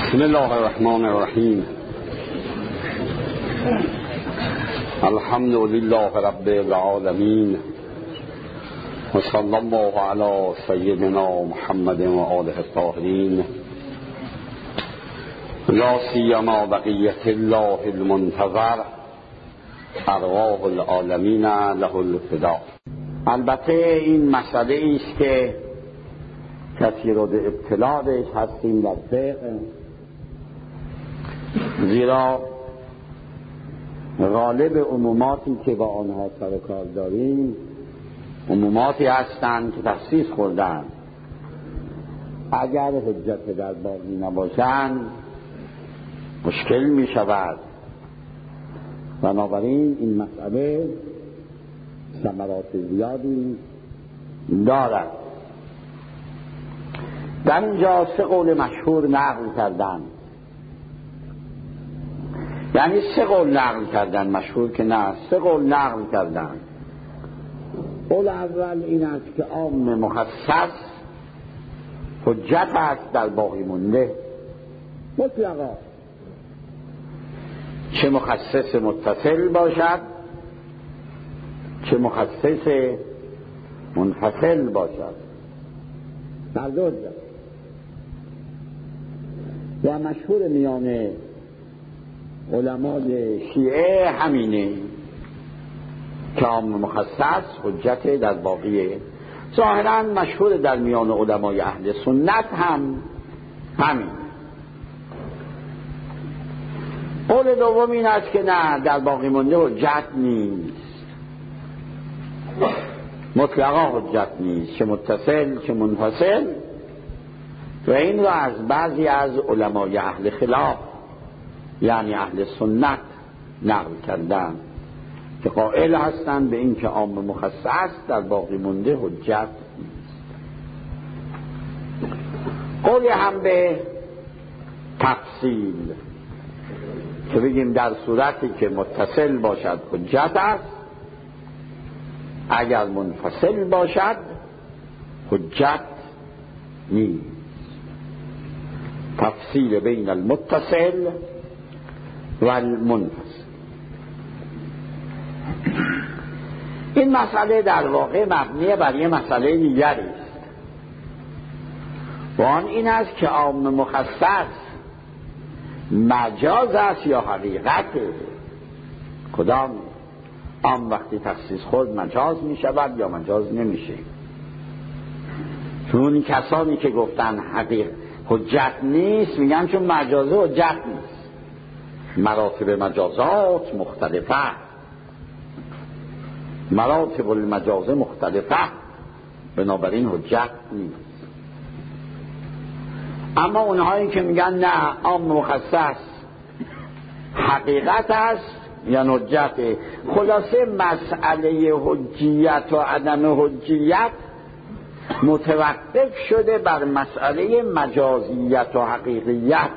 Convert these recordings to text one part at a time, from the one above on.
بسم الله الرحمن الرحیم. الحمد لله رب العالمین و صلی الله علی سیدنا محمد و آله الطاهرین لا سیما بقیة الله المنتظر ارواح العالمین له الفدا. البته این مسئله است که کسی رو به ابتلا بهش هستیم در فقه، زیرا غالب عموماتی که با آنها سر و کار داریم عموماتی هستند که تخصیص خوردن. اگر حجت در باقی نباشند مشکل می شود. بنابراین این مسئله ثمرات زیادی دارد. در اینجا سه قول مشهور نقل کردن، یعنی سه قول نقل کردن، مشهور که نه، سه قول نقل کردن. قول اول این است که عام مخصص حجت است در باقی مونده مطلقا، چه مخصص متصل باشد چه مخصص منفصل باشد، در دو حجت. و مشهور میان علمای شیعه همینه که عام مخصص حجت در باقیه. ظاهرا مشهور در میان علمای اهل سنت هم همین. قول دوم این است که نه، در باقی مونده حجت نیست، مطلقا حجت نیست، چه متصل چه منفصل. و این رو از بعضی از علمای اهل خلاف یعنی اهل سنت نقل کردن که قائل هستند به این که عام مخصص در باقی مونده حجت نیست. قولی هم به تفصیل که بگیم در صورتی که متصل باشد حجت است، اگر منفصل باشد حجت نیست. تفصیل بین المتصل و المنفصل. این مسئله در واقع مبنی بر یه مسئله دیگری است و آن این است که عام مخصص مجاز است یا حقیقت. کدام؟ عام وقتی تخصیص خود مجاز می شود یا مجاز نمیشه. چون کسانی که گفتن حجت نیست میگن چون مجازه حجت نیست. مراتب مجازات مختلفه، مراتب المجازه مختلفه، بنابراین حجت نیست. اما اونهایی که میگن نه، عام مخصص حقیقت است یا حجت. خلاصه مسئله حجیت و عدم حجیت متوقف شده بر مسئله مجازیت و حقیقیت.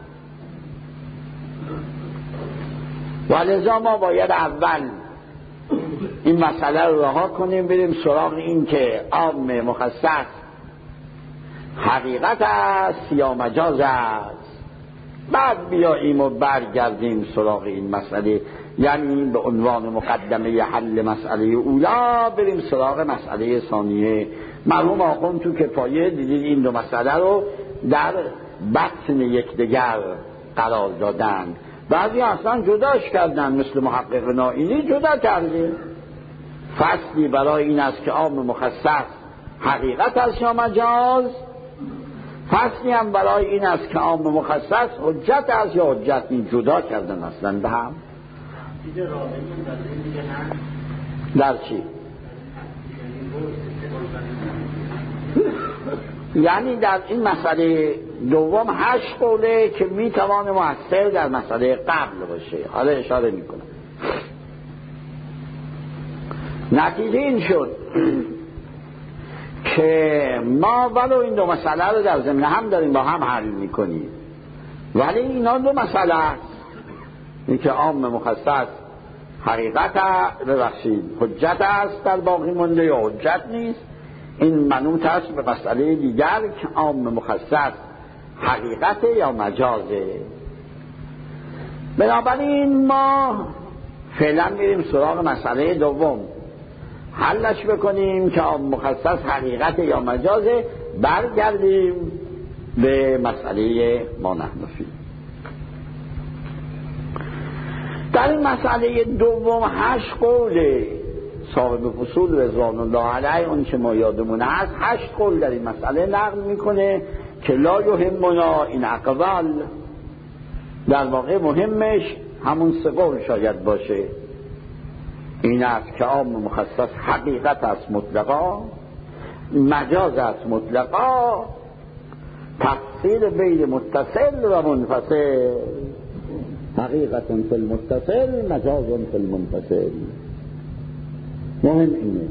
ولذا ما باید اول این مسئله رو رها کنیم، بریم سراغ این که عام مخصص حقیقت است یا مجاز است، بعد بیاییم و برگردیم سراغ این مسئله، یعنی به عنوان مقدمه حل مسئله اولا بریم سراغ مسئله ثانیه. مرحوم آخوند تو کفایه دیدید این دو مسئله رو در بطن یکدیگر قرار دادن. بعضی اصلا جداش کردن، مثل محقق نائینی جدا کرده. فصلی برای این است که عام مخصص حقیقت است یا مجاز، فصلی هم برای این است که عام مخصص حجت است یا حجت نیست. جدا کردن اصلا به هم. در چی؟ یعنی در این مسئله دوم 8 قوله که میتوانه مؤثر در مسئله قبل باشه. حالا اشاره میکنم. نتیجه این شد که ما ولو این دو مسئله رو در ضمن هم داریم با هم حل میکنیم، ولی اینا دو مسئله است. این که عام مخصص حقیقت حجت است در باقی مونده یا حجت نیست، این منوط است به مسئله دیگر که عام مخصص حقیقت یا مجازه. بنابراین ما فعلا میریم سراغ مسئله دوم، حلش بکنیم که عام مخصص حقیقت یا مجازه، برگردیم به مسئله ما نحن فیه. در این مسئله دوم 8 قول صاحب فصول رضوان الله علیه، اون که ما یادمون هست، 8 قول در این مسئله نقل میکنه که لا یهمنا این اقوال. در واقع مهمش همون 3 قول شاید باشه. این است که عام مخصص حقیقت است مطلقا، مجاز است مطلقا، تفصیل بین متصل و منفصل، حقیقت فی المتصل مجاز فی المنفصل. مهم اینه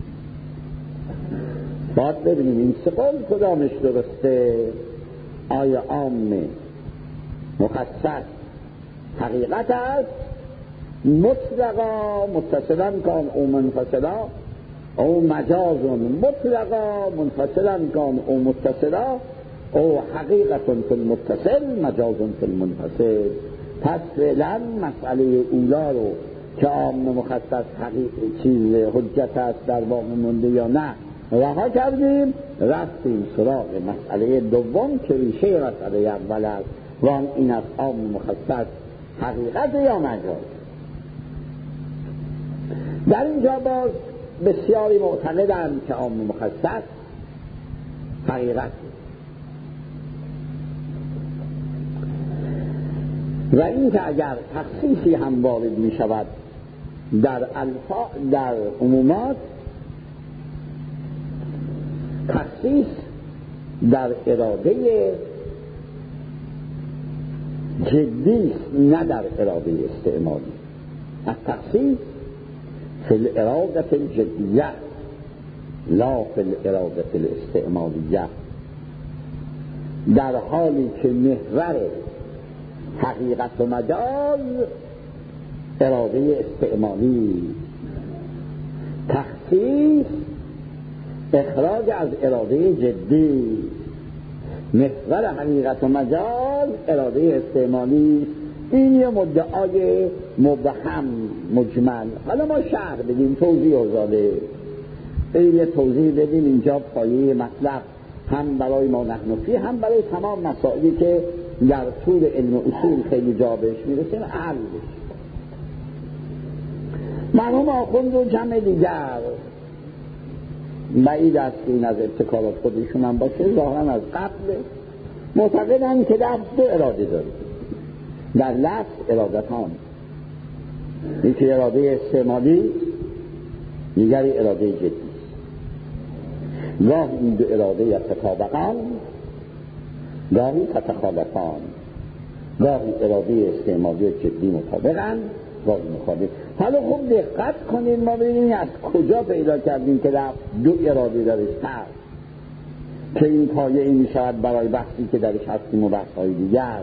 باید ببینیم این 3 قول کدامش درسته. آیا عام مخصص حقیقت است مطلقا متصلا کان او منفصلا، او مجاز مطلقا منفصلا کان او متصلا، او حقیقت فی المتصل مجاز فی المنفصل. پس فعلا مسئله اولا رو که عام مخصص چیز حجت است در واقع مونده یا نه رها کردیم، رفتیم سراغ مسئله دوم که ریشه مسئله اول است و این است عام مخصص حقیقت یا مجاز. در اینجا باز بسیاری معتقدند که عام مخصص حقیقت و این که اگر تخصیصی هم وارد می شود در عمومات، تخصیص در اراده جدی نه در اراده استعمالی. التخصیص فی الاراده الجدیه لا فی الاراده الاستعمالیه. در حالی که محور حقیقت و مجاز اراده استعمالی، تخصیص اخراج از اراده جدی، محور حقیقت و مجاز اراده استعمالی. این یه مدعای مبهم مجمل. حالا ما شرح بدیم، توضیح ازاده این یه توضیح بدیم اینجا پایه مطلب هم برای ما نحن فیه هم برای تمام مسائلی که در طول علم اصول خیلی جا بهش میرسیم حل بشه. مرحوم آخوند و جمع دیگر بعید است که این از ابتکارات خودشون هم باشه، ظاهرا از قبل معتقدن که لفظ 2 اراده داره. در لفظ ارادتان، یکی اراده استعمالی، دیگری اراده جدی. گاهی این 2 اراده یتطابقان، گاهی تتخالفان. گاهی اراده استعمالی و جدی مطابقن، گاهی مخالف. حالا خوب دقت کنید، ما ببینیم از کجا پیدا کردیم که لفظ 2 اراده درش هست که این پایه این میشود برای بحثی که درش هستیم و بحث‌های دیگر.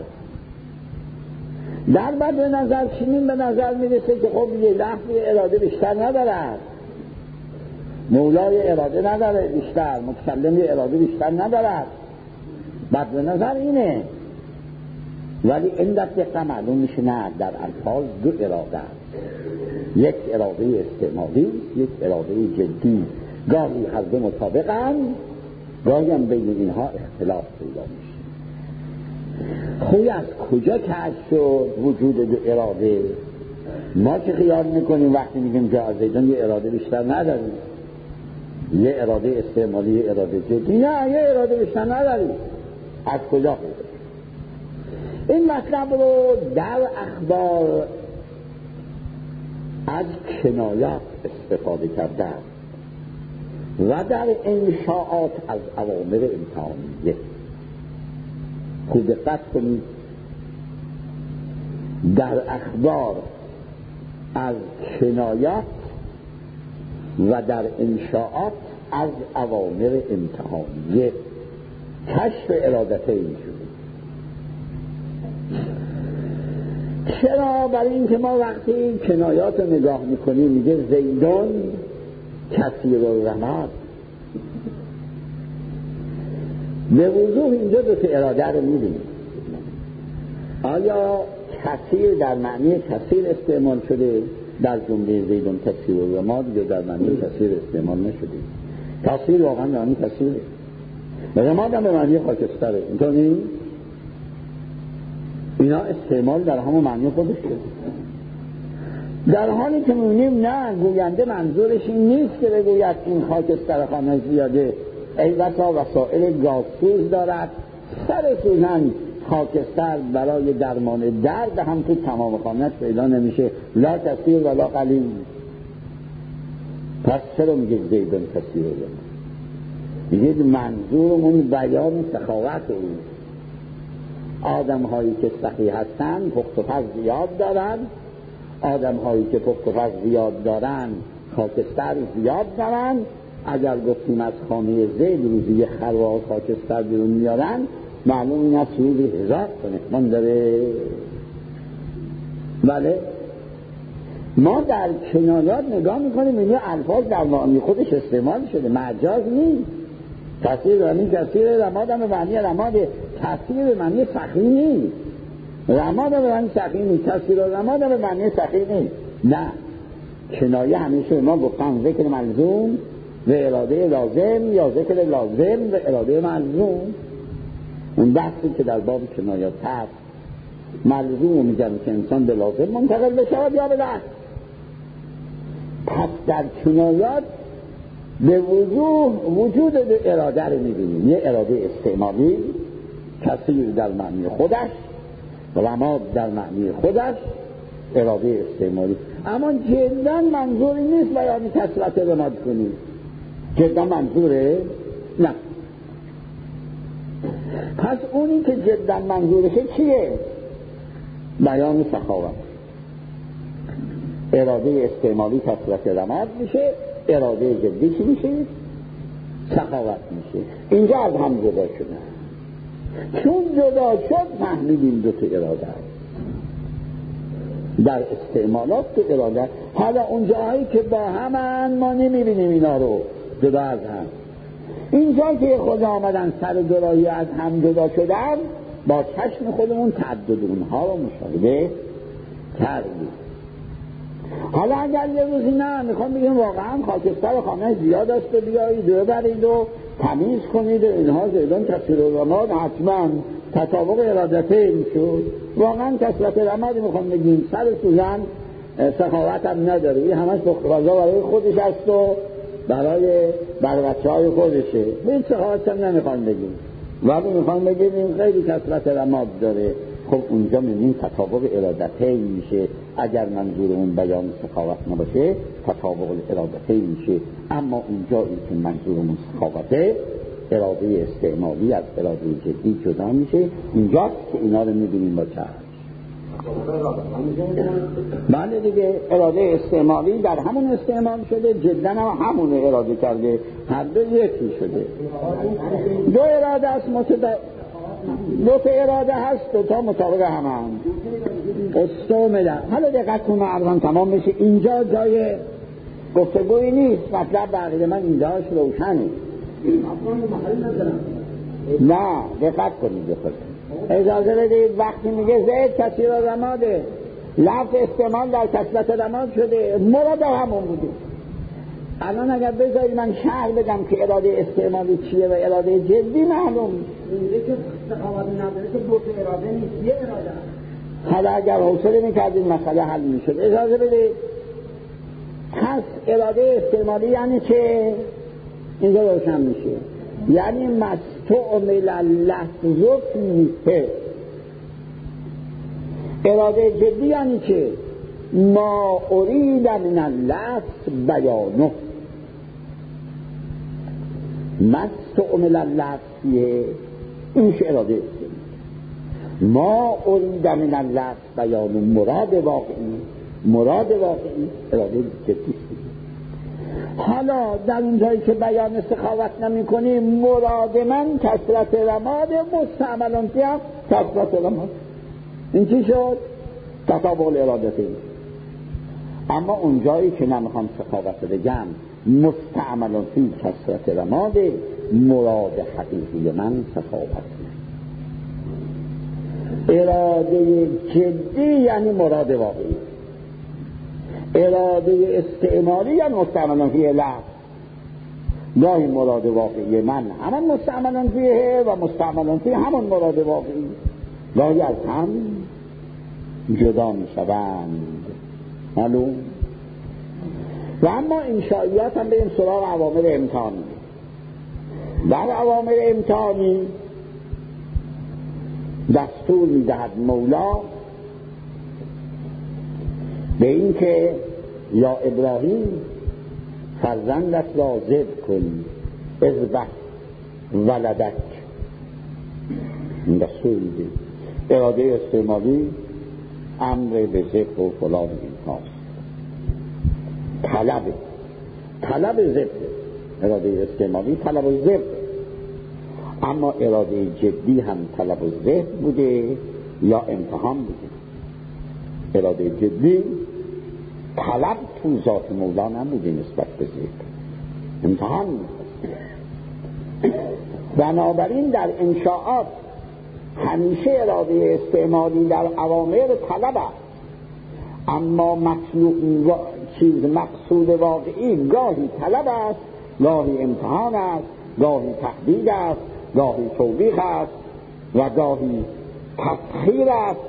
در بعد به نظر چنین به نظر میرسه که خب یه لفظ اراده بیشتر ندارد، مولای اراده نداره بیشتر، متکلم اراده بیشتر ندارد. بعد به نظر اینه، ولی این دقیقه معلوم میشه نه، در الفاظ 2 اراده است، یک اراده استعمالی، یک اراده جدی. گاهی هر 2 مطابقن، گاهی هم بین اینها اختلاف پیدا میشه. خوی از کجا کشف شد وجود 2 اراده؟ ما که خیال میکنیم وقتی میگیم جا زیدان یه اراده بیشتر نداریم، یه اراده استعمالی، یه اراده جدی. نه، یه اراده بیشتر نداریم. از کجا خود؟ این مطلب رو در اخبار از کنایات استفاده کردن و در انشاءات از اوامر امتحانیه. خوب دقت کنید، در اخبار از کنایات و در انشاءات از اوامر امتحانیه کشف ارادته این شده. چرا؟ برای اینکه ما وقتی کنایات رو نگاه میکنیم میگه زیدون کثیر الرماد، به وضوح اینجا دو تا اراده رو می‌بینیم. آیا کثیر در معنی کثیر استعمال شده در جمله زیدون کثیر و رماد، یا در معنی کثیر استعمال نشده؟ کثیر واقعا معنی کثیره، رماد هم به معنی خاکستره، اینطور نیست؟ اینا استعمال در همون معنی خودش شده. در حالی که می‌بینیم نه، گوینده منظورش این نیست که بگوید این خاکستر خانه زیاده ای بسا وسائل گازسوز دارد، سر سوزن خاکستر برای درمان درد هم تو تمام خانه‌اش پیدا نمیشه، لا کثیر ولا قلیل. پس چرا میگه زیدون کثیر رو؟ میگه منظورمون بیان سخاوت او. آدم هایی که سخی هستن پخت و پز زیاد دارن، آدم هایی که پخت و پز زیاد دارن خاکستر زیاد دارن. اگر گفتیم از خانه زید روزی خروار خاکستر بیرون میارن، معلوم این از روزی 1000 تا نخمان داره. بله، ما در کنایات نگاه میکنیم این الفاظ در معنی خودش استعمال شده، مجاز نیست. کثیر یعنی کثیر، رماد هم به معنی رماد، کثیر به معنی سخی نیست. رماد هم به معنی سخی نیست، کثیر و رماد هم به معنی سخی نیست. نه، کنایه همیشه ما گفتن ذکر ملزوم و اراده لازم، یا ذکر لازم و اراده ملزوم. اون بحثی که در باب کنایات هست، ملزوم میگن که انسان به لازم منتقل بشود یا به لازم. پس در کنایات به وجود اراده رو میبینیم، یه اراده استعمالی، کثیر در معنی خودش، رماد در معنی خودش، اراده استعمالی. اما جدا منظوری نیست بیان کثرت رماد کنیم، جدا منظوره؟ نه. پس اونی که جدا منظورشه چیه؟ بیان سخاوت. اراده استعمالی کثرت رماد میشه، اراده جدی چی میشه؟ سخاوت میشه. اینجا از هم جدا شده. چون جدا شد فهمیدیم دو تا اراده هست در استعمالات تو اراده. حالا اون جاهایی که با همن ما نمیبینیم اینا رو جدا از هم. اینجا که خدا آمدن سر دورایی از هم جدا شدن، با چشم خودمون تعدد اونها رو مشاهده کردیم. حالا اگر یه روزی نه میخوام بگیم واقعا خاکستر خانه زیاد است و بیایید ببرید و تمیز کنید و اینها زیدان کثیر و رماد، حتما تطابق ارادتین شد. واقعا کثرت رماد میخوام بگیم سر سوزن سخاوت هم نداره، این همش بخرازا برای خودش است و برای بچه های خودشه، این سخاوت هم نمیخوام بگیم، ولی میخوام بگیم این خیلی کثرت رماد داره. خب اونجا میبینیم تطابق ارادتین میشه. اگر منظورمون بیان سخاوت نباشه تطابق ارادتین میشه. اما اونجایی که منظورمون سخاوته، اراده استعمالی از اراده جدی جدا میشه. اینجاست که اینا رو میبینیم با چشم. بله دیگه، اراده استعمالی در همون استعمال شده، جدا هم همون اراده کرده، هر دو یکی شده. دو اراده است دو تا اراده هست، دو تا مطابق هم استعماله. حالا دقت کنه عرضم تمام بشه. اینجا جای گفتگویی نیست، مطلب بقیه من اینجاش روشنه. نه دقت کنید بخود اجازه بدید. وقتی میگه زید کثیر و رماده، لفظ استعمال در کثرت رماد شده، مراد همون بوده. الان اگر بذارید من شرح بدم که اراده استعمالی چیه و اراده جدی، معلوم اینجا که سخاوت نداره که دو تا اراده نیست، یه اراده. حالا اگر حوصله میکردید مسئله حل میشد. اجازه بدید. پس اراده استعمالی یعنی چه؟ اینجا روشن میشه. یعنی مستعمل اللفظ فیه. اراده جدی یعنی چه؟ ما ارید من اللفظ بیانه. مستعمل اللفظ فیه، این چه اراده استعمالی. ما ارید من اللفظ بیانه، مراد واقعی اراده جدی. حالا در اون جایی که بیان سخاوت نمی کنیم، مراد من کثرت رماد، مستعملان فیه کثرت رماد. این چی شد؟ تطابق ارادتی. اما اون جایی که نمیخوام سخاوت بگم، مستعملان فیه کثرت رماد، مراد حقیقی من تفاوت کنه. اراده جدی یعنی مراد واقعی، اراده استعمالی یعنی مستعملن فیه لفظ. گاهی مراد واقعی من همان مستعملن فیه و مستعملن فیه همون مراد واقعی، گاهی از هم جدا می شوند. معلوم؟ و اما انشائیات هم بریم سراغ عوامل امتحانی. در عوامل امتحانی دستور می دهد مولا به این که یا ابراهیم فرزندت را ذبح کن، اذبح ولدک. این دستور میده. اراده استعمالی امر به ذبح و فلان اینهاست. طلب ذبح، اراده استعمالی طلب و ذبح. اما اراده جدی هم طلب و ذبح بوده یا امتحان بوده. اراده جدی طلب تو ذات مولا نبوده نسبت به ذبح، امتحان بوده. بنابراین در انشاءات همیشه اراده استعمالی در اوامر طلب است، اما مقصود واقعی گاهی طلب است، گاهی امتحان است، گاهی تهدید است، گاهی توبیخ است و گاهی تسخیر است.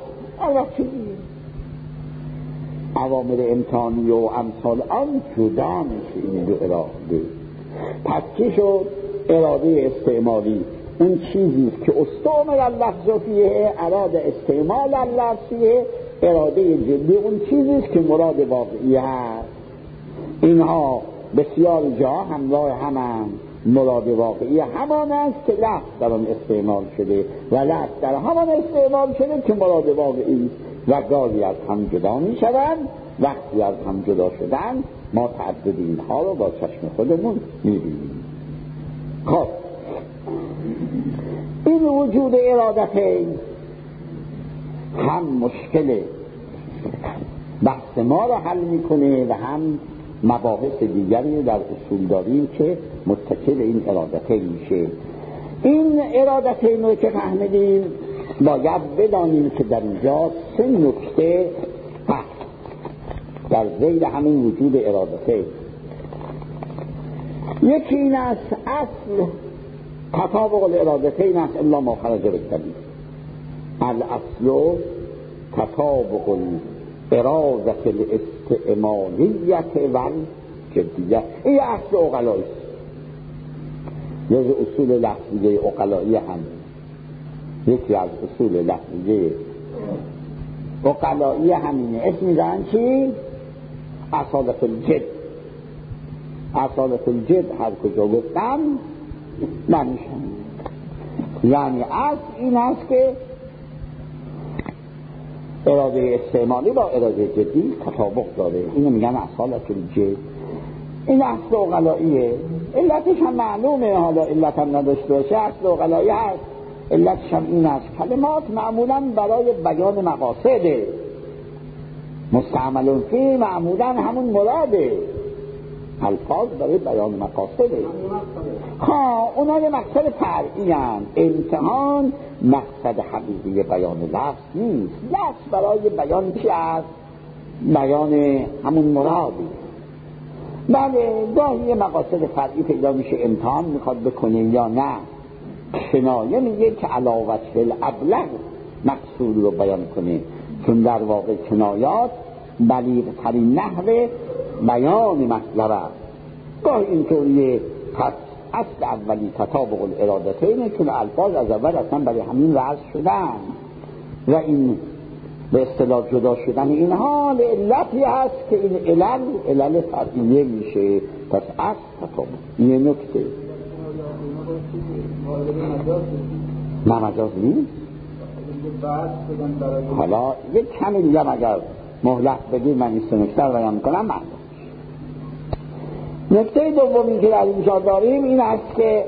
عوامل امتحانی و امثال آن جدا میشه این دو اراده. پس چی شد؟ اراده استعمالی اون چیزی که استعمال اللفظ فیه، اراده استعمال اللفظ فیه. اراده جدی اون چیزی که مراد واقعی هست. اینها بسیار جا همراه همند. مراد واقعی همان است که لفظ در آن استعمال شده و لفظ در همان استعمال شده که مراد واقعی و گاهی از هم جدا می شوند. وقتی از هم جدا شدن ما تعدد اینها رو با چشم خودمون می بینیم. خب این وجود ارادتین هم مشکل بحث ما رو حل میکنه و هم مباحث دیگری در اصول داریم که متکی به این ارادتین میشه. این ارادتین رو که فهمیدیم باید بدانیم که در اینجا 3 نکته هست در ذیل همین وجود ارادتین. یکی این است اصل تطابق الارادتین است الا ما خرج بالدلیل. الاصل تطابق اراده الاستعمالیت و جدیت. این اصل عقلایی است، یه اصول لفظیه عقلایی هم. یکی از اصول لفظیه عقلایی همینه. اسم میدن چی؟ اصالت الجد. اصالت الجد هر کجا گفتم نمیشن. یعنی اصل این است که اراده استعمالی با اراده جدی تطابق داره. اینو میگن اصالت الجد. این اصل عقلاییه. علتش هم معلومه، حالا علت هم نداشته باشه اصل عقلایی هست. علتش هم این است کلمات معمولا برای بیان مقاصده، مستعمل فی معمولا همون مراده، الفاظ برای بیان مقاصده. اونا یه مقصد فرعی هستند. امتحان مقصد حقیقی بیان لفظ نیست. لفظ برای بیان چی است؟ بیان همون مرادی. بله گاهی یه مقاصد فرعی پیدا میشه، امتحان میخواد بکنه یا نه. کنایه میگه که علاوت فی الابلغ مقصود رو بیان کنه، چون در واقع کنایات بلیغ ترین نحو بیان مطلب است. گاهی اینطوریه. پس اصل اولی تطابق الارادتین، چون الفاظ از اول اصلا برای همین وضع شدن و این به اصطلاح جدا شدن اینها علتی هست که این علل فرعیه میشه. پس اصل تطابق. یه نکته نه مجاز نیست. حالا یک کمی دیگه اگر مهلت بدید من این 3 نکته رو بیان کنم. من نکته دومی که در اینجا داریم این است که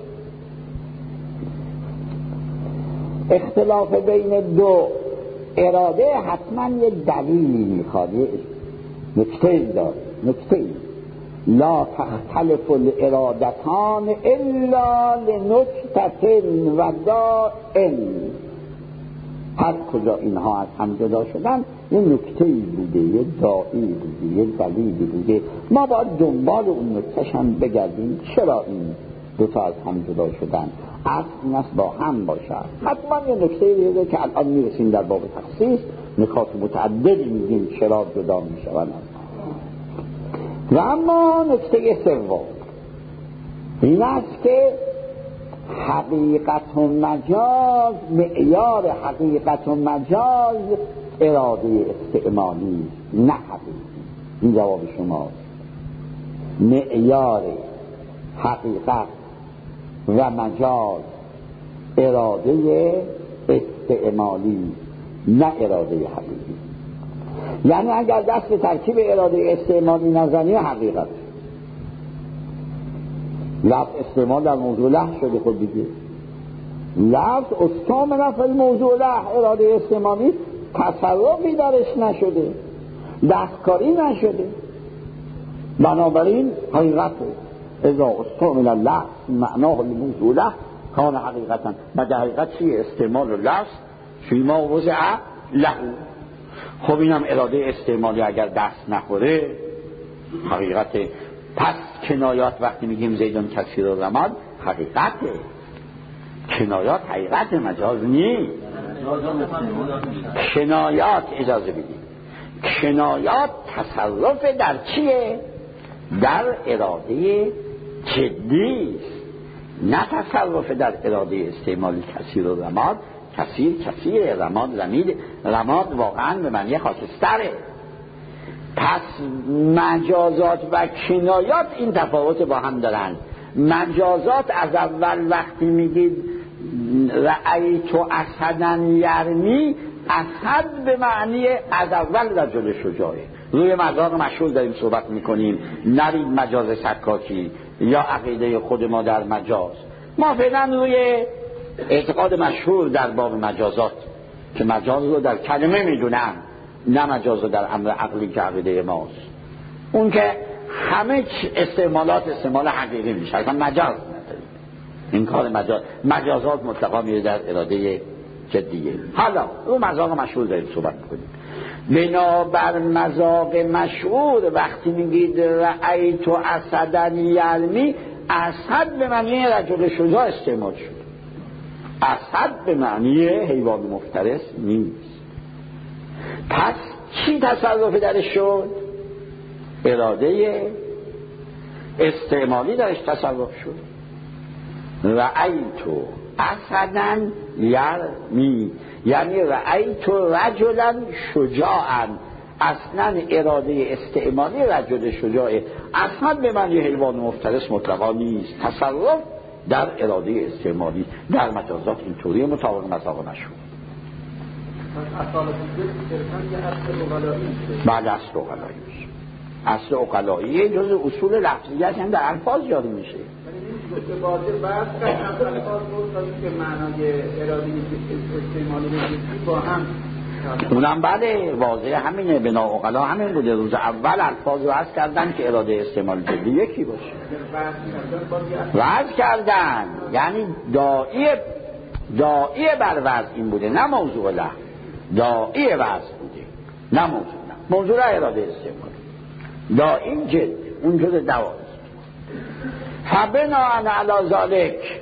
اختلاف بین دو اراده حتما یه دلیلی میخواد. نکته داره. نکته لا تختلف الارادتان الا لنکتة و داء. هر کجا اینها از هم جدا شدن یه نکته‌ای بوده، یه داعی بوده، یه دلیلی بوده. ما باید دنبال اون نکته‌ش هم بگردیم چرا این دوتا از هم جدا شدن. اصل این است با هم باشد. حتما یه نکته‌ای بوده که الان میرسیم در باب تخصیص نکات متعددی میگیم چرا جدا میشوند. و اما نکته سوم این است که حقیقت و مجاز، معیار حقیقت و مجاز اراده استعمالی نه حقیقی. این جواب شماست. معیار حقیقت و مجاز اراده استعمالی نه اراده حقیقی. یعنی اگر دست به ترکیب اراده استعمالی نزنی حقیقت لفظ استعمال در موضوع لحظ شده. خود دیگه لفظ استعمال فی الموضوع لحظ، اراده استعمالی تصرفی درش نشده، دستکاری نشده، بنابراین حقیقته. اذا استعمل اللفظ معناه الموضوع لحظ کان حقیقتا. مگر حقیقت چیه؟ استعمال لفظ فیما وضع له. خب اینم اراده استعمالی اگر دست نخوره حقیقته. پس کنایات وقتی میگیم زیدون کثیر الرماد حقیقته. کنایات حقیقت مجاز نیست. کنایات اجازه بدید، کنایات تصرف در چیه؟ در اراده جدی، نه تصرف در اراده استعمالی کثیر الرماد. کثیر رماد زمید، رماد واقعا به معنی خاکستره. پس مجازات و کنایات این تفاوت با هم دارن. مجازات از اول وقتی میگید رأیت اسدا یرمی، اسد به معنی از اول رجل شجاعه. روی مذاق مشهور داریم صحبت میکنیم، نرید مجاز سکاکی یا عقیده خود ما در مجاز. ما فعلا روی اعتقاد مشهور در باب مجازات که مجاز رو در کلمه میدونن، نه مجاز رو در امر عقلی که عقیده ماست. اون که همه استعمالات استعمال حقیقی میشه، اصلا مجاز نداریم. این کار مجازات مطلقا میره در اراده جدیه. حالا رو مذاق مشهور داریم صحبت میکنیم. بنابر مذاق مشهور وقتی میگید رأیت اسدا یرمی، اسد به معنی رجل شجاع استعمال شد. اسد به معنی حیوان مفترس نیست. پس چی تصرف درش شد؟ اراده استعمالی درش تصرف شد. رأیت اسدا یرمی یعنی رأیت رجلا شجاعا. اصلا اراده استعمالی رجل شجاعه. اسد به معنی حیوان مفترس مطلقا نیست. تصرف در اراده استعمالی در مجازات اینطوری مطابق مذاق مشهور. بعد اصل اقلایی، اصل اقلایی جز اصول لفظیه هم در الفاظ جاری میشه. اونم بله واضح همینه. بنا اقلا همین بوده. روز اول الفاظ رو عرض کردن که اراده استعمال جدی یکی باشه. وضع کردن یعنی داعی بر وضع این بوده، نه موضوع له. داعی وضع بوده نه موضوع له. موضوع له اراده استعمال، داعی جد اون جز دواست. فبناء علی ذلک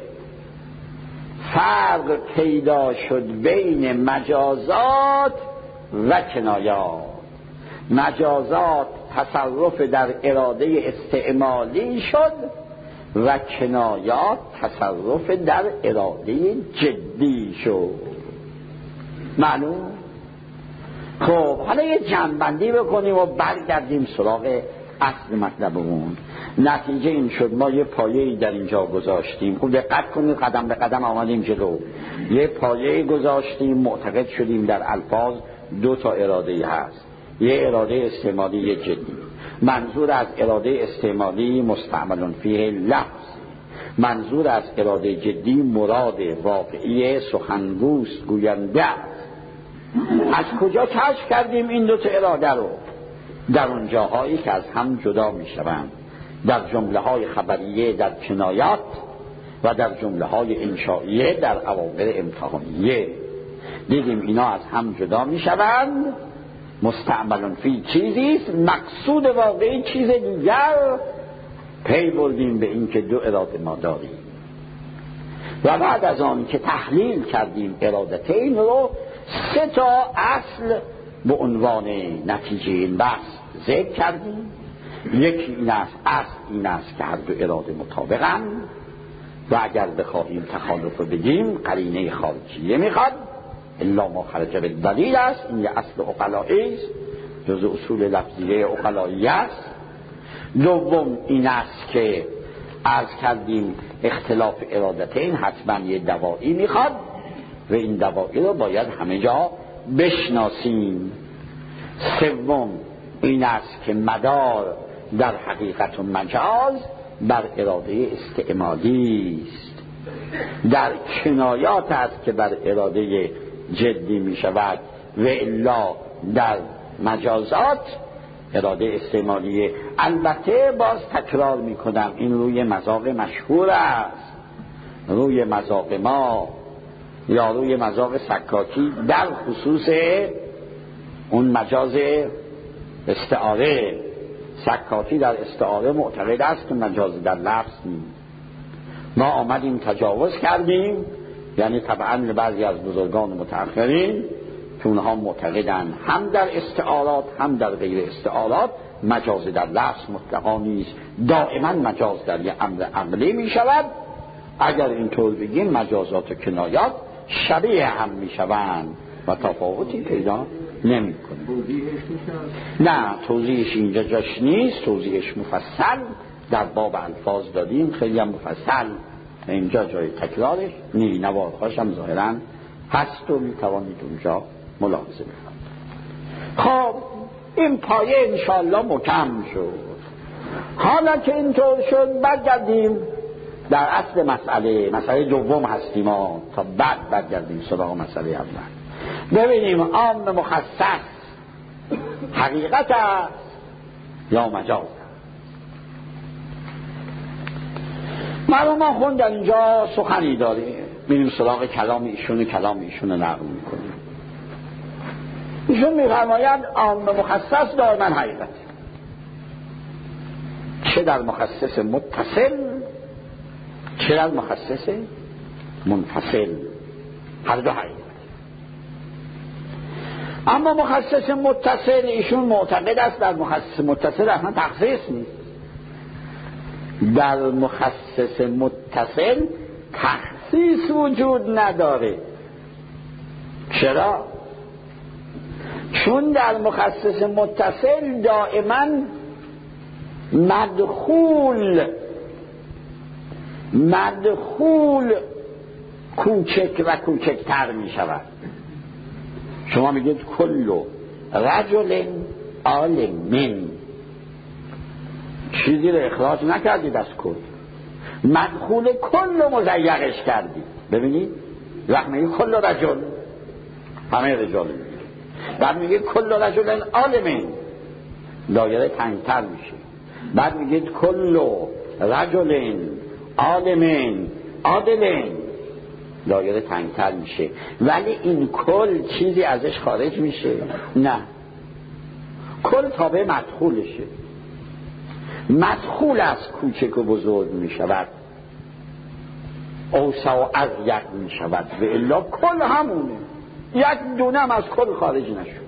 فرق پیدا شد بین مجازات و کنایات. مجازات تصرف در اراده استعمالی شد و کنایات تصرف در اراده جدی شد. معلوم؟ خب حالا یه جمع‌بندی بکنیم و برگردیم سراغ اصل مطلبمون. نتیجه این شد ما یه پایه‌ای در اینجا گذاشتیم. خوب دقت کنید، قدم به قدم آمدیم جلو. یه پایه‌ای گذاشتیم، معتقد شدیم در الفاظ دو تا اراده هست، یه اراده استعمالی یه جدی. منظور از اراده استعمالی مستعمل فیه لفظ، منظور از اراده جدی مراد واقعی سخنگوست گوینده. از کجا کشف کردیم این دو تا اراده رو؟ در اون جاهایی که از هم جدا می شوند. در جمله های خبریه در کنایات و در جمله های انشائیه در اواخر امتحانیه. دیدیم اینا از هم جدا می شوند. مستعملون فی چیزیست، مقصود واقعی چیز دیگر. پی بردیم به این که دو اراده ما داریم و بعد از آن که تحلیل کردیم ارادتین رو، سه تا اصل به عنوان نتیجه این بحث ذکر کردیم. یکی این است، اصل این است که هر دو اراده مطابقند و اگر بخواهیم تخالف رو بگیم قرینه خارجیه میخواد، الا ما خرج بالدلیل است. این یه اصل عقلایی است، جز اصول لفظیه عقلایی است. دوم این است که عرض کردیم اختلاف ارادتین حتما یه دوایی میخواد و این دوایی رو باید همه جا بشناسیم. سوم این است که مدار در حقیقت و مجاز بر اراده استعمالی است، در کنایات است که بر اراده جدی می شود و الا در مجازات اراده استعمالیه. البته باز تکرار می کنم این روی مذاق مشهور است، روی مذاق ما یا روی مذاق سکاکی در خصوص اون مجاز استعاره. سکاکی در استعاره معتقد است که مجاز در لفظ نیست. ما آمدیم تجاوز کردیم، یعنی طبعا بعضی از بزرگان متأخرین که اونها معتقدند هم در استعارات هم در غیر استعارات مجاز در لفظ مطلقا نیست، دائما مجاز در یه امر عملی می شود. اگر اینطور بگیم مجازات و کنایات شبیه هم می شوند و تفاوتی پیدا نمی کنیم. نه توضیحش اینجا جاش نیست، توضیحش مفصل در باب الفاظ دادیم، خیلی هم مفصل، اینجا جای تکرارش نی، نوارهاش هم ظاهرا هست و می توانید اونجا ملاحظه بکنید. خب این پایه انشاءالله مکم شد. حالا که اینطور شد برگردیم در اصل مسئله دوم هستیم تا بعد برگردیم سراغ مسئله اول. ببینیم عام مخصص حقیقت است یا مجاز. معلوم خون در اینجا سخنی داره، میریم سراغ کلام ایشون نقل میکنیم. ایشون میفرماید عام مخصص دائما حقیقت، چه در مخصص متصل چه در مخصص منفصل، هر دو حقیقت. اما مخصص متصل ایشون معتقد است در مخصص متصل اصلا تخصیص نیست. در مخصص متصل تخصیص وجود نداره. چرا؟ چون در مخصص متصل دائما مدخول کوچک و کوچکتر می شود. شما میگید کل رجل عالم، چیزی رو اخراج نکردید از کل، مدخول کل رو مضیقش کردید. ببینید وقت میگید کل رجل همه رجال میگید، بعد میگید کل رجل عالم دایره تنگتر میشه، بعد میگید کل رجل عالم عادل دایره تنگتر میشه. ولی این کل چیزی ازش خارج میشه؟ نه، کل تابع مدخولشه. مدخول از کوچک و بزرگ میشود، اوسع و اضیق میشود و الا کل همونه، یک دونم از کل خارج نشد.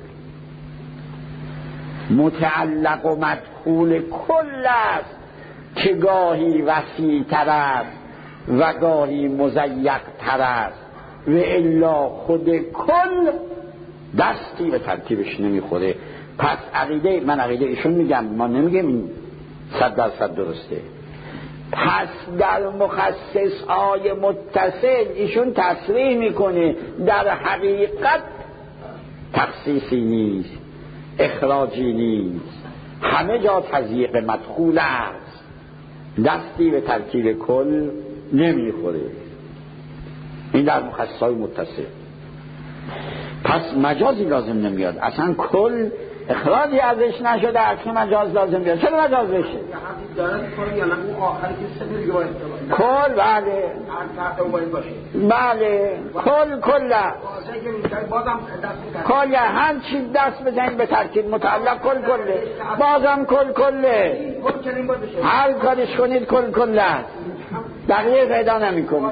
متعلق و مدخول کل است که گاهی وسیع تر است و گاهی مضیق تر است و الا خود کل دستی به ترکیبش نمیخوره. پس من عقیده ایشون میگم، ما نمیگم این 100% درسته. پس در مخصص های متصل ایشون تصریح میکنه در حقیقت تخصیصی نیست، اخراجی نیست، همه جا تضییق مدخول است، دستی به ترکیب کل نمیخوره. این در مخصص های متصل. پس مجازی لازم نمیاد، اصلا کل اخراجی ازش نشده عکس مجاز لازم بیاد. چرا مجاز بشه؟ کل بله بله کل هر چی دست بزنید به ترکیب متعلق کله بازم کله هر کارش کنید کله است دقیقه پیدا نمی کنید.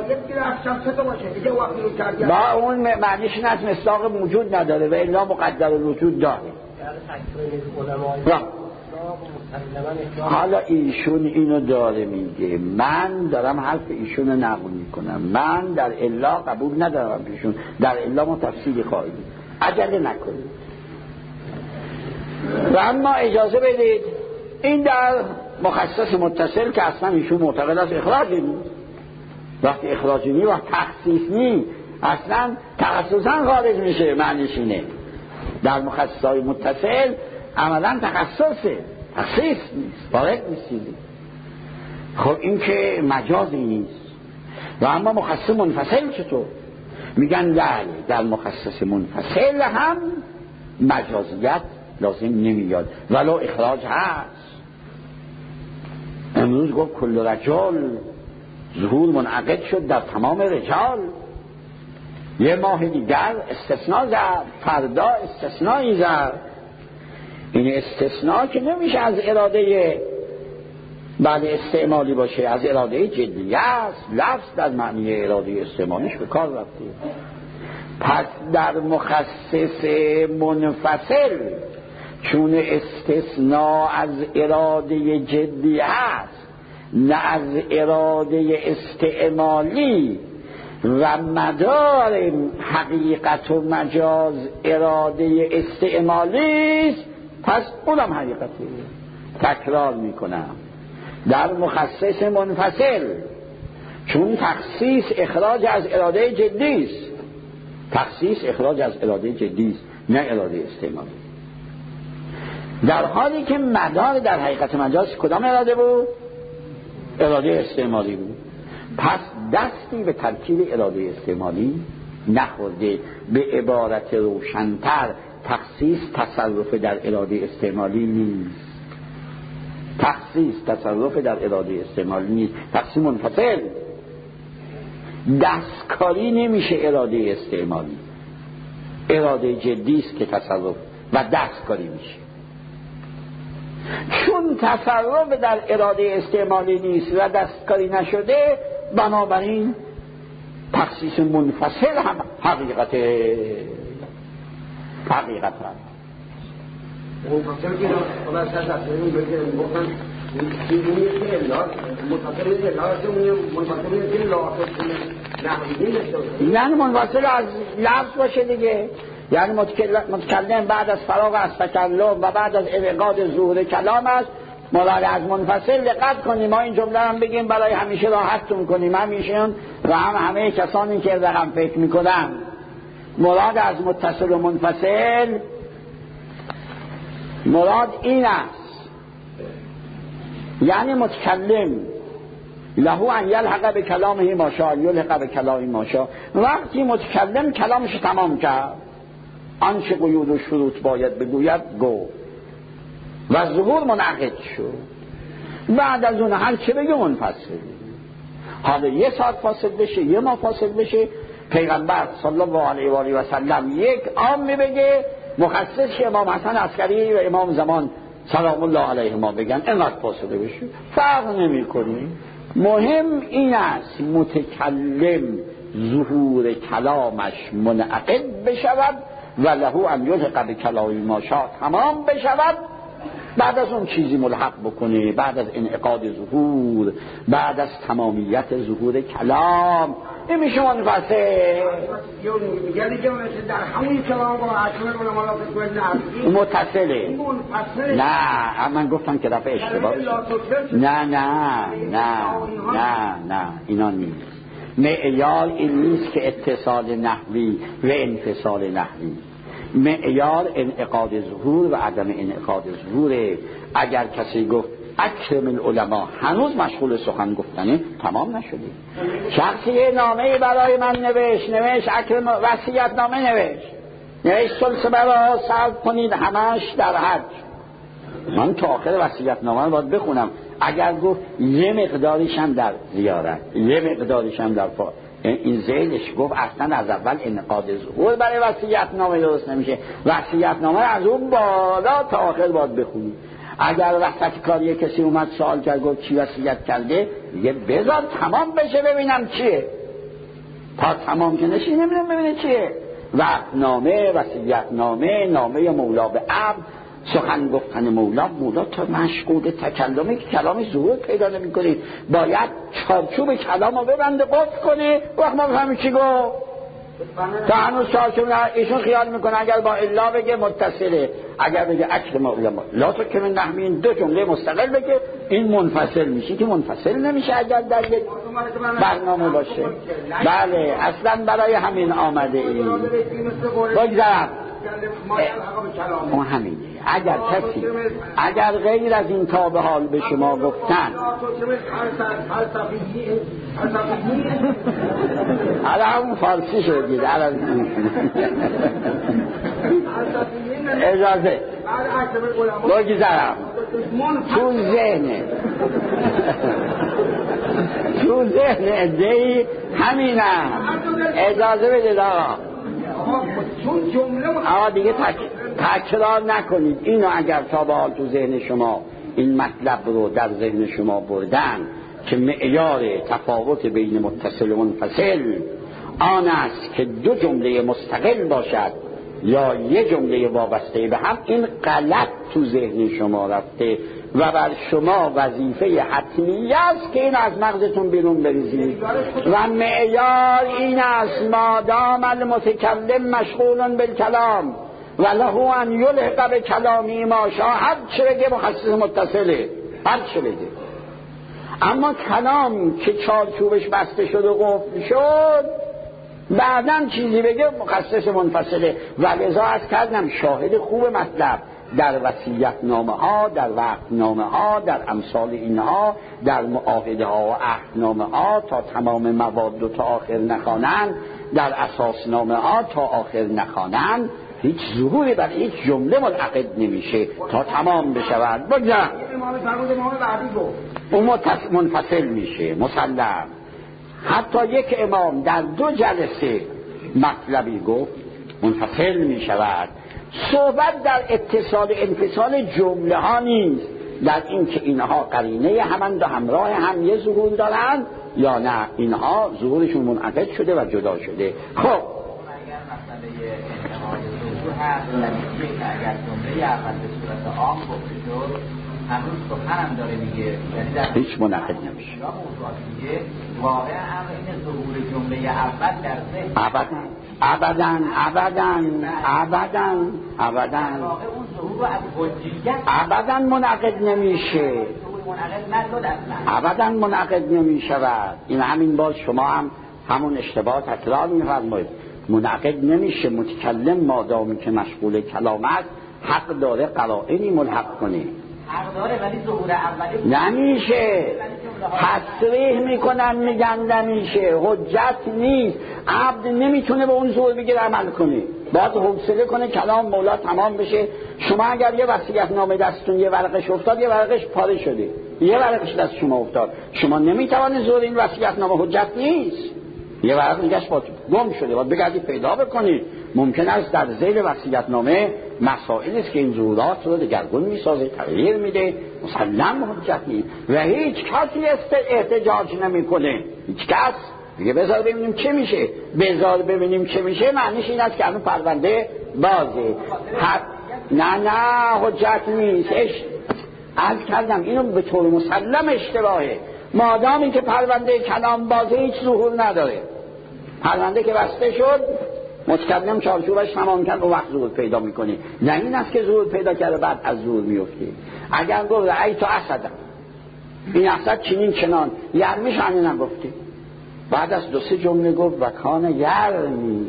با اون معنیش این است مصداق وجود نداره و الا مقدر الوجود داره. حالا ایشون اینو داره میگه، من دارم حرف ایشون رو نقل میکنم، من در الا قبول ندارم ایشون در الا ما تفصیلی خواهیم عجله نکنید و اما اجازه بدید این در مخصص متصل که اصلا ایشون معتقد است اخراجی نیست. وقتی اخراجی نیست و تخصیص نیست اصلا تخصصا خارج میشه. معنیش اینه در مخصصهای متصل عملا تخصصه، تخصیص نیست، وارد نیستید. خب این که مجازی نیست. و اما مخصص منفصل چطور؟ میگن در مخصص منفصل هم مجازیت لازم نمیاد ولو اخراج هست. امروز گفت کل رجال ظهور منعقد شد در تمام رجال، یه ماه دیگر استثناء زد، فردا استثنایی زد. این استثناء که نمیشه از اراده بله استعمالی باشه، از اراده جدیه است. لفظ در معنی اراده استعمالیش به کار رفته. پس در مخصص منفصل چون استثناء از اراده جدیه است نه از اراده استعمالی و مدار حقیقت و مجاز اراده استعمالی است، پس اونم حقیقتی. تکرار میکنم در مخصص منفصل چون تخصیص اخراج از اراده جدی است، تخصیص اخراج از اراده جدی است نه اراده استعمالی، در حالی که مدار در حقیقت مجاز کدام اراده بود؟ اراده استعمالی بود. پس دستی به ترکیب اراده استعمالی نخورده. به عبارت روشن‌تر تخصیص تصرف در اراده استعمالی نیست. تخصیص تصرف در اراده استعمالی نیست. تخصیص منفصل دستکاری نمیشه اراده استعمالی، اراده جدی است که تصرف و دستکاری میشه. چون تصرف در اراده استعمالی نیست و دستکاری نشده، بنابراین تخصیص منفصل هم حقیقت هم منفصل که خدا سر دستوری بگیرم بکنم چیزی که منفصل که یعنی منفصل از لفظ باشه دیگه. یعنی متکلم بعد از فراغ از تکلم و بعد از انعقاد ظهور کلام است. مراد از منفصل دقت کنیم، ما این جمله هم بگیم برای همیشه راحتتون کنیم، همیشه و همه کسانی که رقم فکر میکنن. مراد از متصل و منفصل مراد این است، یعنی متکلم له ان یلحق به کلامه ما شاء یلحق به کلام ما شاء. وقتی متکلم کلامش تمام کرد، آنچه قیود و شروط باید بگوید گو و ظهور منعقد شد، بعد از اون هر چه بگه منفصل. حالا یه ساعت فاصل بشه، یه ماه فاصل بشه، پیغمبر صلی الله علیه و آله و سلم یک عام بگه، مخصص امام حسن عسکری و امام زمان سلام الله علیهما بگن، اینقدر فاصله بشه، فرق نمی‌کنه. مهم این است متکلم ظهور کلامش منعقد بشود و له ان یلحق به کلام ما شاء تمام بشود، بعد از اون چیزی ملحق بکنه، بعد از انعقاد ظهور، بعد از تمامیت ظهور کلام. این میشه منفصل. یعنی که در همون کلام با اصل علماء متصله. نه من گفتم که دفعه اشتباه. نه اینا نیست. معیار این نیست که اتصال نحوی و انفصال نحوی. معیار انعقاد ظهور و عدم انعقاد ظهوره. اگر کسی گفت اکرم العلماء هنوز مشغول سخن گفتنه، تمام نشده. شخصی نامه برای من نوشت اکرم، وصیت نامه نوشت، نه ثلث برا صرف کنید همش در حج. من تا آخر وصیت‌نامه رو باید بخونم. اگر گفت یه مقداریش هم در زیارت، یه مقداریش هم در این ذیلش گفت اصلا از اول انعقاد ظهور برای وصیت‌نامه درست نمیشه. وصیت‌نامه از اون بالا تا آخر باید بخونید. اگر وقتی کاری کسی اومد سوال کرد گفت چی وصیت کرده، یه بذار تمام بشه ببینم چیه. تا تمام که نشی نمیدونم ببینه چیه. وقتنامه، وصیت‌نامه، نامه مولا به عبد، سخن گفتن مولا تا مشغول تکلمه که کلامی ظهور پیدا نمی‌کنه. باید چارچوب کلامو ببنده قفل کنه. وقت ما بفهمیم چی گفت. تا هنوز چارچوب ایشون خیال میکنه اگر با الا بگه متصله، اگر بگه اکل مولا لا تو که من نحمین دو جمله مستقل بگه این منفصل میشه که منفصل نمیشه اگر در یک برنامه باشه. بله اصلا برای همین آمده این بگذارم اون همینه. اگر کسی اگر غیر از این تا به حال به شما گفتن حالا همون فارسی شدید اجازه بگذارم تو ذهن ادهی همینه. اجازه بدید آقا دیگه تکرار نکنید اینو. اگر تا به حال تو ذهن شما این مطلب رو در ذهن شما بردن که معیار تفاوت بین متصل و منفصل آن است که دو جمله مستقل باشد یا یک جمله وابسته به هم، این غلط تو ذهن شما رفته و بر شما وظیفه حتمی است که این از مغزتون بیرون بریزید. و معیار این است مادام المتکلم مشغول بالکلام و له ان یلحق به کلامی ما شاء، هر چه بگه مخصص متصله، هر چه بگه. اما کلام که چارچوبش بسته شد و قفل شد بعداً چیزی بگه مخصص منفصله. و لذا عرض کردم شاهد خوب مطلب در وصیت‌نامه ها، در وقتنامه ها، در امثال اینها، در معاهده ها و عهدنامه ها تا تمام مواد و تا آخر نخوانند، در اساسنامه ها تا آخر نخوانند، هیچ ظهوری بر هیچ جمله منعقد نمیشه تا تمام بشود. بگذارم اون منفصل میشه مسلم. حتی یک امام در 2 جلسه مطلبی گفت منفصل میشود. صحبت در اتصال انفصال جمله ها نیست، در این که اینها قرینه همند و همراه هم یه ظهور دارند یا نه اینها ظهورشون منعقد شده و جدا شده. خب اگر مسئله انتهای ظهور هست نمیشه که اگر جمله اول به صورت عام گفته شد هنوز سخنم داره میگه، یعنی در هیچ منعقد نمیشه. میگه واقعا امر این ظهور جمله اول در ذهن ابداً منعقد نمیشه، ابداً منعقد نمیشود. این همین باز شما هم همون اشتباه تکرار میفرمایید. منعقد نمیشه. متکلم مادامی که مشغول کلام است حق داره قرائنی ملحق کنه. حق داره ولی ظهور اولی نمیشه. تصریح میکنن میگن نمیشه، حجت نیست. عبد نمیتونه به اون ظهور بگیر عمل کنه، باید حوصله کنه کلام مولا تمام بشه. شما اگر یه وصیت‌نامه دستتون یه ورقش افتاد، یه ورقش پاره شده، یه ورقش دست شما افتاد، شما نمیتوانید ظهور این وصیت‌نامه حجت نیست. یه ورق دیگه‌اش گم شده، باید بگردید پیدا بکنید. ممکن است در ذیل وصیت‌نامه مسائلی است که این ظهورات رو دگرگون میسازه، تغییر میده، مسلم حجت نیست و هیچ کسی احتجاج نمیکنه. هیچ کس دیگه بذار ببینیم چه میشه. بذار ببینیم چه میشه معنیش این است که الان پرونده بازه. نه حجت نیست. عرض کردم اینو به طور مسلم اشتباهه. مادامی که پرونده کلام بازه هیچ ظهور نداره. پرونده که بسته شد متکلم چارچوبش تمام کرد و وقت ظهور پیدا میکنه. نه این است که ظهور پیدا کرده بعد از ظهور میفته. اگر گفت ای تو اسدم، این اسد چنین چنان یرمیش همین هم گفته، بعد از 2-3 جمله گفت و کان یرمی.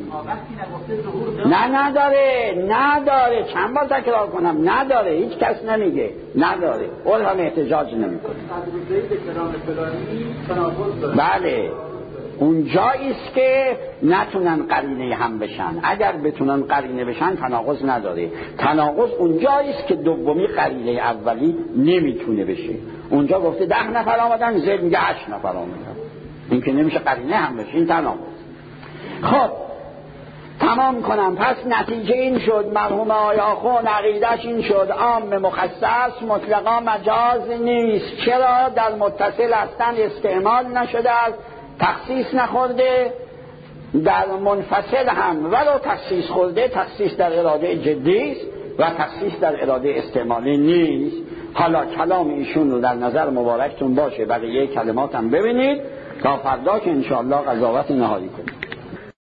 نداره چند بار تکرار کنم، نداره. هیچ کس نمیگه نداره. اول هم احتجاج نمیکنه. بله اونجایی است که نتونن قرینه هم بشن. اگر بتونن قرینه بشن تناقض نداره. تناقض اونجایی است که دومی قرینه اولی نمیتونه بشه. اونجا گفته 10 نفر آمدن، زید میگه 8 نفر آمدن، این که نمیشه قرینه هم بشه، این تناقض. خب تمام کنم. پس نتیجه این شد مرحوم آقای آخوند عقیده‌اش این شد عام مخصص مطلقا مجاز نیست. چرا؟ در متصل هستن استعمال نشده است، تخصیص نخورده، در منفصل هم ولو تخصیص خورده، تخصیص در اراده جدی است و تخصیص در اراده استعمالی نیست. حالا کلام ایشون رو در نظر مبارکتون باشه، بقیه کلمات هم ببینید تا فردا که انشاءالله قضاوت نهایی کنید.